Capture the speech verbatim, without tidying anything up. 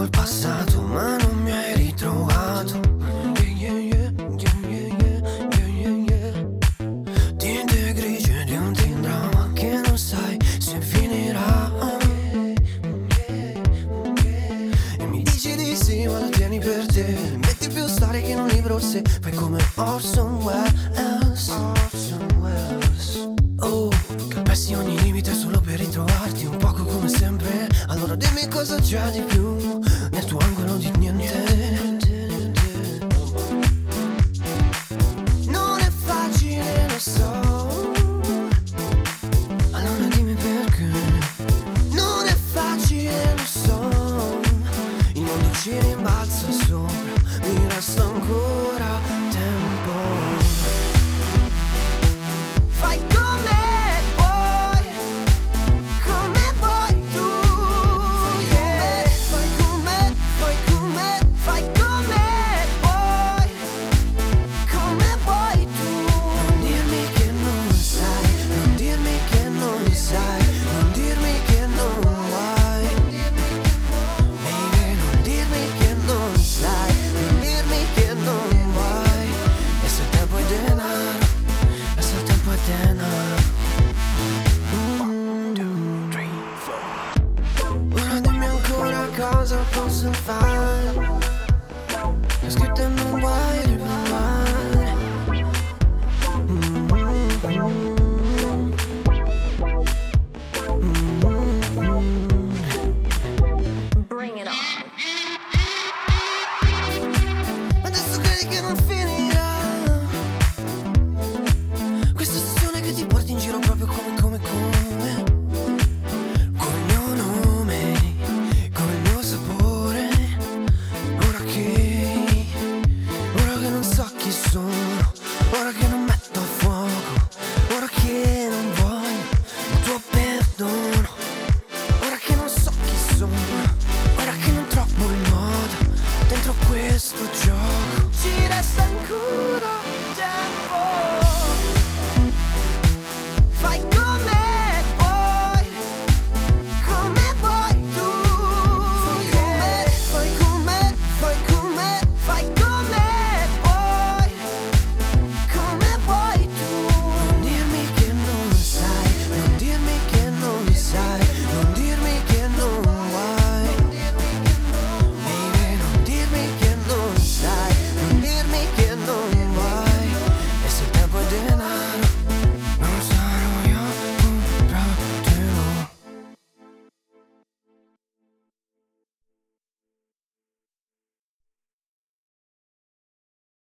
il passato ma non mi hai ritrovato. Yeah, yeah, yeah, yeah, yeah, yeah, yeah. Tinte grigie di un teen drama che non sai se finirà. E mi dici di sì ma lo tieni per te. Metti più storie che in un libro se fai come Orson Welles. Oh, calpesti ogni limite solo per ritrovarti un poco come sempre. Allora dimmi cosa c'è di più nel tuo angolo di niente. Non è facile, lo so. Allora dimmi perché. Non è facile, lo so. Il mondo ci rimbalza sopra, mi resta ancora tempo. Fai come vuoi, come vuoi tu, yeah. Fai come, fai come, fai come vuoi, come vuoi tu. Non dirmi che non sai, non dirmi che non sai, non dirmi che non vuoi. Baby, non dirmi che non sai, non dirmi che non vuoi. E se il tempo è denaro, e se il tempo è denaro. One, two, three, four. Ora dimmi ancora cosa posso fare. Ho scritto e non vuoi riprovare. Bring it on. Adesso credi che non finirà questa sessione che ti porti in giro proprio come, come, come col mio nome, col mio sapore. Ora che, ora che non so chi sono,